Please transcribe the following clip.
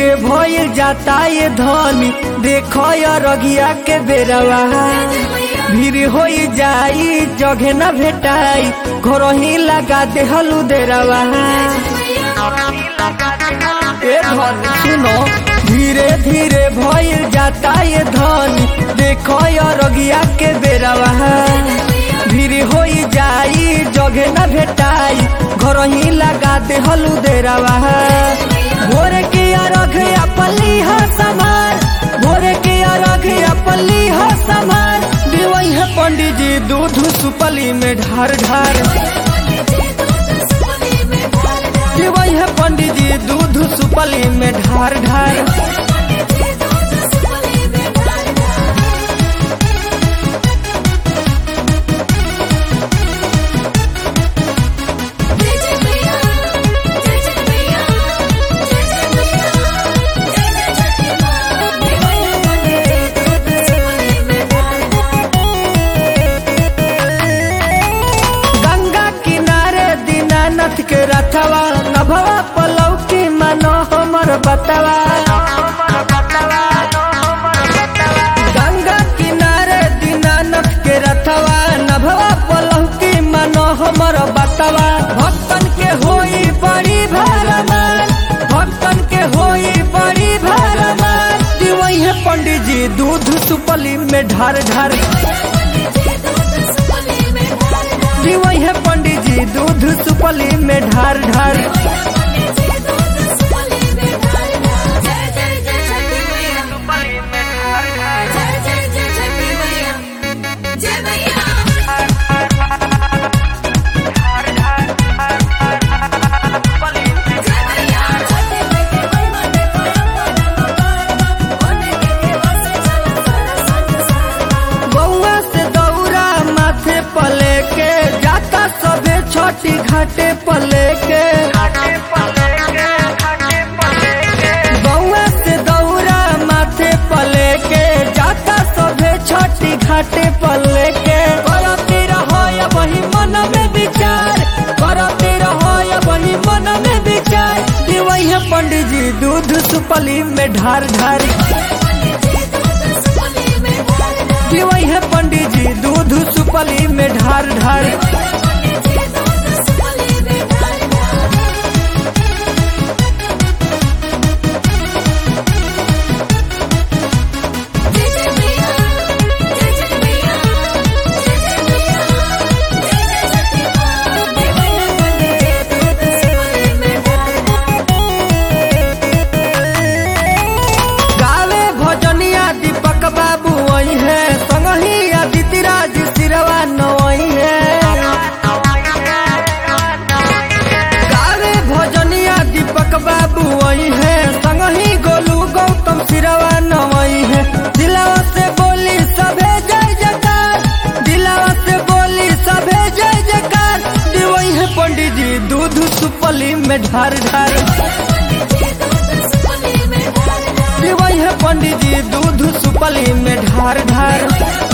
धीरे भइल जाता ये धनी देखो रगिया के बेरवा भीड़ हो जाई जगह न भेटाई घर ही लगा दे हलू देरवा। सुनो धीरे धीरे भइल जाता ये धनी देखो रगिया के बेरवा भीड़ हो जाई जगह न भेटाई घर ही लगा दे हलू देरवा। भोरे के अरघ अपली हो समान भोरे के अरघ अपली हो समान दिवई है पंडित जी दूध सुपली में ढार ढार दिवई है पंडित जी दूध सुपली में ढार ढार। के रथवा नभवा पलौ की मनो हमर बतवा गंगा किनारे दीनानाथ के रथवा नभवा पलौ की मनो हमर बतवा भक्तन के होई बड़ी भरमान भक्तन के होई बड़ी भरमान दिवई है पंडित जी दूध सुपली में ढार ढार दिवई है पंडित जी दूध सुपली में ढार ढार। छोटी घाटे पले के बउआ से दौरा माथे पले के जाता सभे छोटी घाटे पले के करते रहो या वही मन में विचार करते रहो या वही मन में विचार दिवई है पंडित जी दूध सुपली में ढार ढार दिवई है पंडित जी दूध सुपली में ढार ढार। बाबू वही है संगही आदित्य राज सिरवा नई है गावे भजनिया दीपक बाबू वही है संगही गोलू गौतम सिरवा नई है दिलावा से बोली सभे जय जयकार दिलावा से बोली सभे जय जयकार दिवई है पंडित जी दूध सुपली में ढार ढार दिवई है पंडित जी दूध सुपली में ढार ढार।